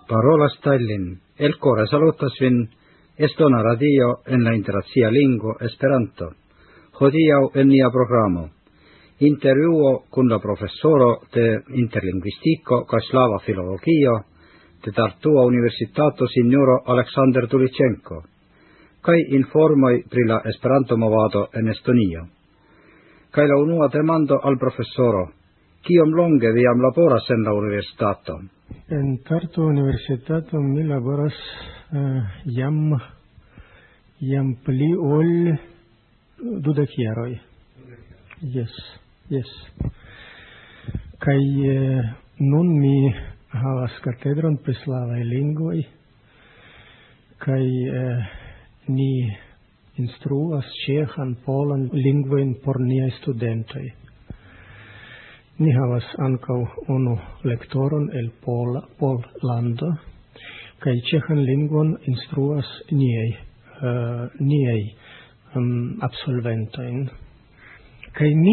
Parolas Tallinn, el core salutas vin Estona radio en la internacia lingua Esperanto. Hodiaŭ en nia programo intervjuo kun la profesoro de interlingvistiko kaj slava filologio de Tartua Universitato Signoro Aleksander Tulichenko kaj informoj pri la Esperanto-movado en Estonio. Kaj la unua demando al profesoro: kiom longe vi jam laboras en la universitato? En Tartu Universitato mi laboras jam pli ol 20 jaroj. Yes. Kaj nun mi havas katedron pri slavaj lingvoj, kaj ni instruas ĉeĥan, polan lingvojn por niaj studentoj. Ni havas ankaŭ unu lektoron el Pollando, kaj ĉeĥan lingvon instruas niaj absolventojn. Kaj ni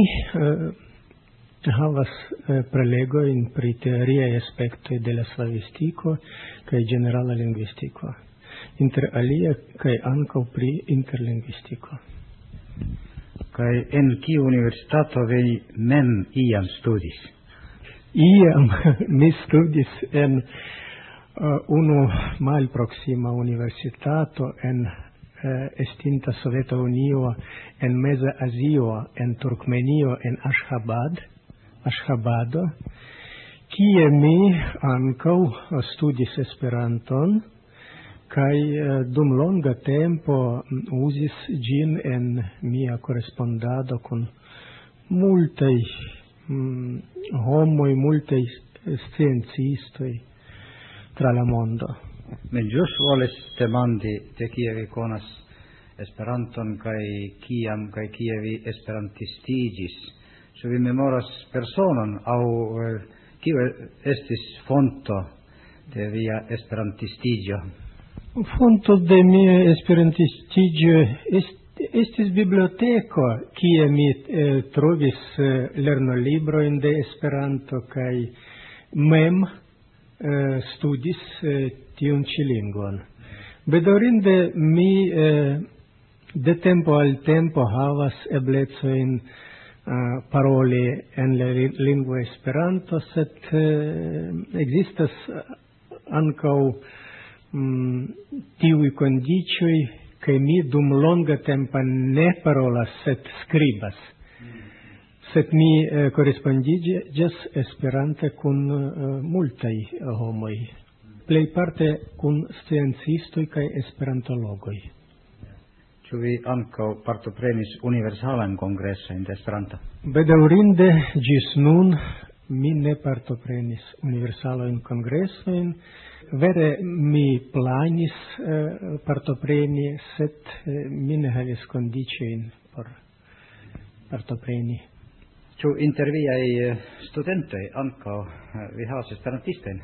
havas prelegojn pri teoriaj aspektoj de la slavistiko kaj ĝenerala lingvistiko, inter alie kaj ankaŭ pri interlingvistiko. Kaj en kiu universitato vi mem iam studis? Iam mi studis en unu malproksima universitato en estinta Soveta Unio en Meza Azio, en Turkmenio, en Aŝhabado, kie mi ankaŭ studis Esperanton, kaj dum longa tempo uzis ĝin en mia korespondado kun multaj homoj, multaj sciencistoj tra la mondo. Mi ĵus volis demandi de kie vi konas Esperanton kaj kiam kaj kie vi esperantistiĝis. Ĉu vi memoras personon aŭ kiu estis fonto de via esperantistiĝo? Fonto de mia esperantistiĝo estis biblioteko, kie mi trovis lernolibrojn de Esperanto kaj mem studis tiun ĉi lingvon. Bedaŭrinde mi de tempo al tempo havas eblecojn paroli en la lingvo Esperanto, sed ekzistas ankaŭ tiuj kondiĉoj, ke mi dum longa tempo ne parolas, sed skribas. Sed mi korespondiĝas Esperante kun multaj homoj, plejparte kun sciencistoj kaj esperantologoj. Ĉu vi ankaŭ partoprenis universalan kongreson de Esperanto? Bedaŭrinde ĝis nun mi ne partoprenis universalajn kongresojn. Vere mi planis partopreni, sed mi ne havis kondiĉojn por partopreni. Ĉu inter viaj studentoj ankaŭ vi havas esperantistojn?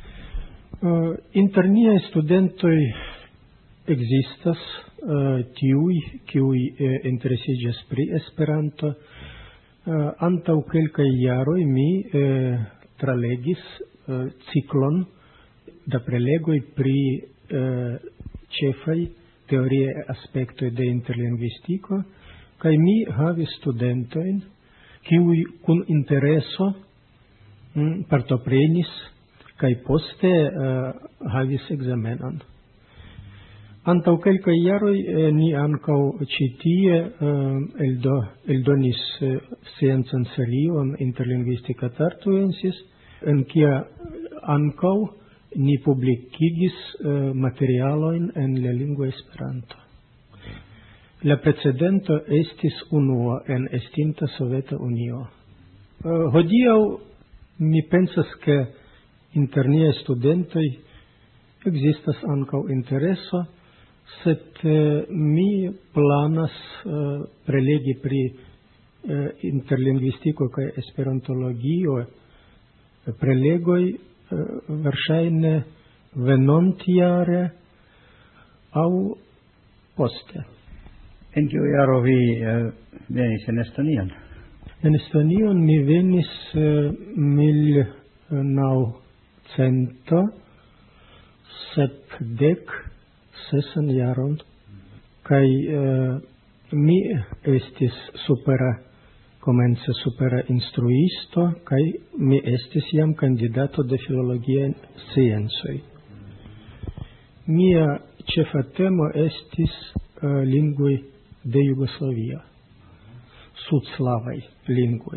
Inter niaj studentoj ekzistas tiuj, kiuj interesiĝas pri Esperanto. Antaŭ kelkaj jaroj mi tralegis ciklon da prelegoj pri ĉefaj teoriaj aspektoj de interlingvistiko, kaj mi havis studentojn, kiuj kun intereso partoprenis kaj poste havis ekzamenon. Antaŭ kelkaj jaroj ni ankaŭ ĉi tie eldonis sciencan serion Interlingvistika Tartuensis, en kia ankaŭ ni publikigis materialojn en la lingvo Esperanto. La precedento estis unua en estinta Soveta Unio. Hodiaŭ mi pensas, ke inter niaj studentoj ekzistas ankaŭ intereso, sed mi planas prelegi pri interlingvistiko kaj esperantologio prelegoj verŝajne venontjare aŭ poste. En kiu jaro vi venis en Estonion? En Estonion mi venis 1900 76 jaron, kai mi estis komence supera instruisto, kai mi estis jam kandidato de filologiaj sciencoj. Mia ĉefa temo estis lingvoj de Jugoslavio, sudslavaj lingvoj.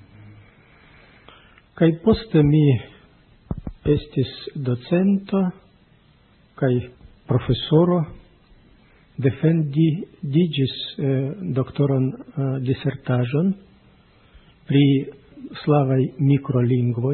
Kaj poste mi estis docento kaj profesoro, defendigis doktoran disertaĵon pri slavaj mikrolingvoj,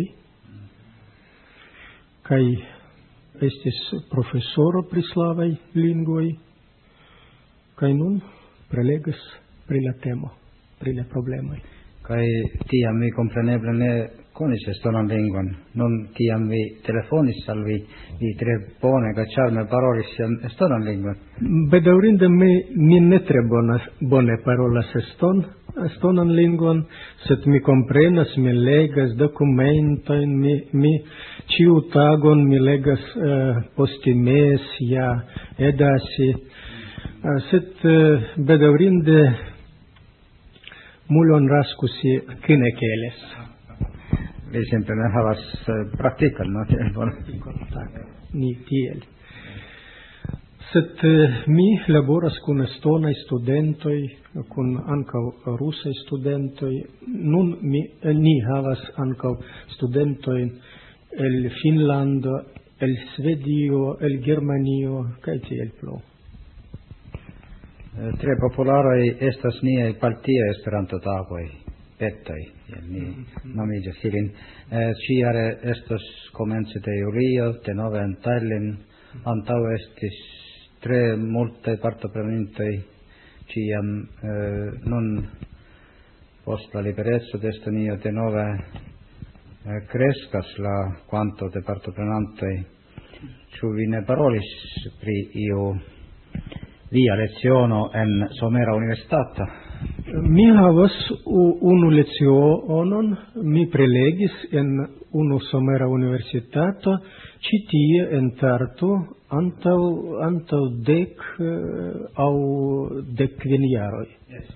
kaj estis profesoro pri slavaj lingvoj, kaj nun prelegas pri la temo, pri la problemoj. Kaj tiam vi kompreneble ne konis estonan lingvon. Nun kiam vi telefonis al vi tre bone kaj ĉarme parolis estonan lingvon. Bedaŭrinde mi ne tre bone parolas estonan lingvon, sed mi komprenas, mi legas dokumentojn, mi ĉiu tagon mi legas postimes, ja edasi, sed bedaŭrinde mulon raskusi kinekeeles. Vi sempre ne havas praktikan, no? Ni tiel. Sed mi laboras kun estonaj studentoj, kun ankaŭ rusaj studentoj. Nun ni havas ankaŭ studentojn el Finnlando, el Svedio, el Germanio kaj tiel plu. Tre popularaj estas niaj baltiaj Esperanto-tagoj, PEToj, ni nomiĝas ilin. Ĉiare estos komence de julio, denove en Tallinn. Antaŭe estis tre multaj partoprenintoj. Ĉiam nun post la libereco de Estonio denove kreskas la kvanto de partoprenantoj. Ĉu vi ne parolis pri iu via leciono en somera universitato? Mi havas unu lecionon, mi prelegis en unu somera universitato, ĉi tie en Tartu, antaŭ 10 aŭ 15 jaroj.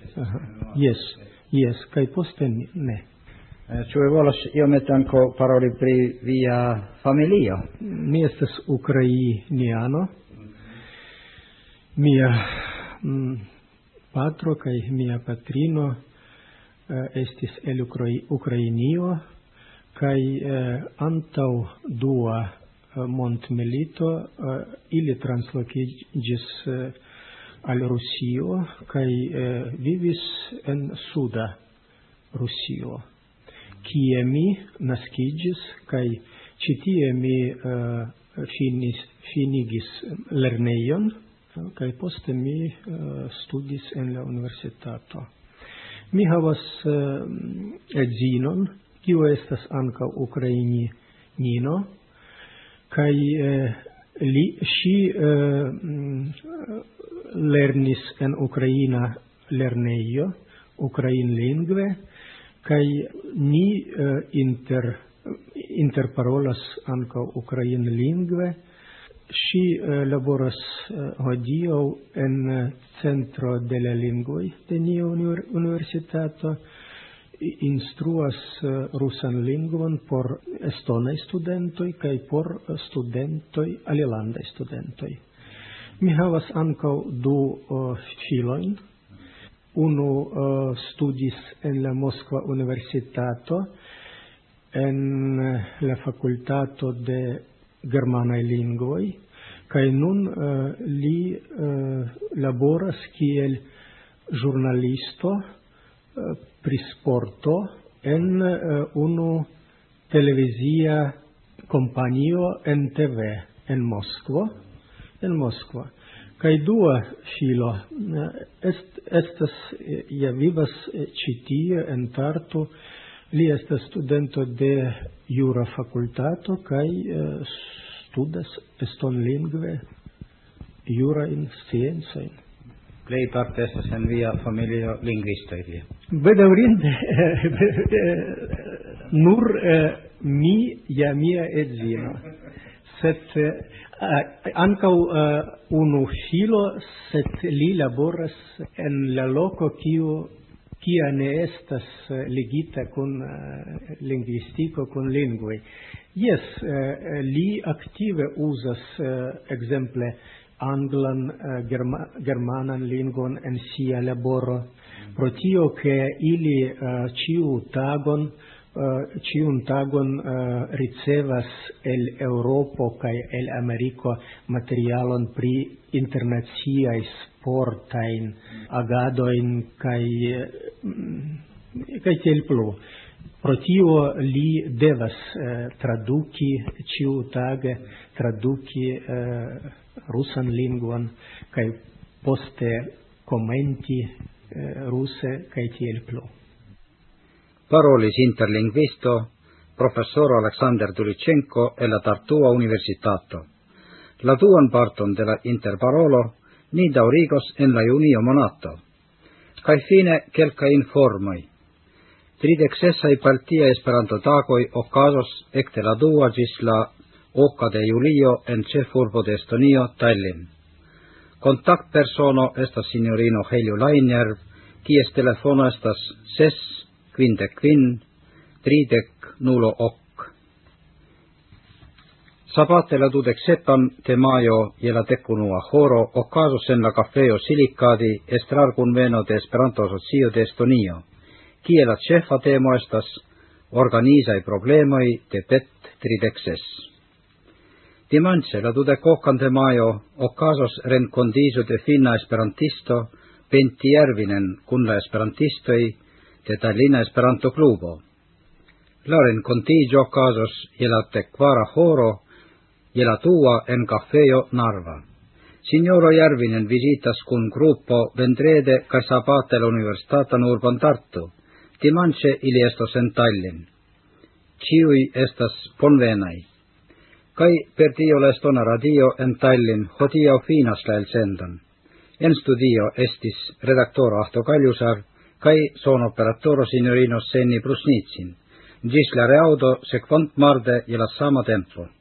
Jes, kaj poste ne. Ĉu vi volas iomete ankaŭ paroli pri via familio? Mi estas ukrainiano. Mia patro kaj mia patrino estis el Ukrainio, kaj antaŭ dua mondmilito ili translokiĝis al Rusio kaj vivis en suda Rusio, kie mi naskiĝis, kaj ĉi tie mi finigis lernejon, kaj poste mi studis en la universitato. Mi havas edzinon, kiu estas ankaŭ ukrainino, kaj ŝi lernis en ukraina lernejo, ukrainlingve, kaj ni interparolas ankaŭ ukrainlingve. Ŝi laboras hodiaŭ en centro de la lingvoj de nia universitato, instruas rusan lingvon por estonaj studentoj kaj por studentoj, alilandaj studentoj. Mi havas ankaŭ 2 filojn. Unu studis en la Moskva universitato, en la fakultato de germanaj lingvoj, kaj nun li laboras kiel ĵurnalisto pri sporto en unu televizia kompanio NTV en Moskvo. Kaj dua filo estas vivas ĉi tie en Tartu. Li estas studento de jura fakultato kaj studas estonlingve jurajn sciencojn. Plejparte estas en via familio lingvistoj. Bedaŭrinde nur mi ja mia edzino. sed ankaŭ unu filo, sed li laboras en la loko kia ne estas ligita kun lingvistiko, kun lingvoj. Jes, li aktive uzas ekzemple anglan, germanan lingvon en sia laboro, pro tio ke ili ĉiun tagon ricevas el Eŭropo kaj el Ameriko materialon pri internaciaj sportajn agadojn kaj tiel plu. Pro tio li devas traduki ĉiutage, traduki rusan lingvon kaj poste komenti ruse kaj tiel plu. Parolis interlingvisto professoro Alexander Tulichenko e la Tartua Universitato. La duan parton de la interparolo ni daŭrigos en la junio monato. Kaj fine kelkaj informoj. 36 Baltia Esperanto-tagoj okazos ekde la 2 ĝis la 8 de julio en ĉefurbo de Estonio, Tallinn. Kontaktpersono estas sinjorino Helju Lainjärv, kies telefono estas 655 30 Sabate la 27 de mayo je la 10 horo okazos en la kafeo Silikadi estrarkunveno de Esperanto-asocio de Estonio, kie la ĉefa temo estas organizaj problemoj de PET-36. Dimanĉe la 20 de majo okazos renkontiĝo de finna esperantisto Pentti Järvinen kun la esperantistoj de Tallinna Esperanto-klubo. La renkontiĝo okazos je la 4 horo je la 2 en kafejo Narva. Signoro Järvinen visitas kun grupo vendrede kaj sabate la Universitatan urbon Tartu. Dimanĉe ili estos en Tallinn. Ĉiuj estas bonvenaj. Kaj per tio la Estona Radio en Tallinn hodiaŭ finas la elsendon. En studio estis redaktoro Ahto Kaljusar kaj sonoperatoro signorino Senni Brusnitsin. Ĝis la reaŭdo sekvantmarde je la sama tempo.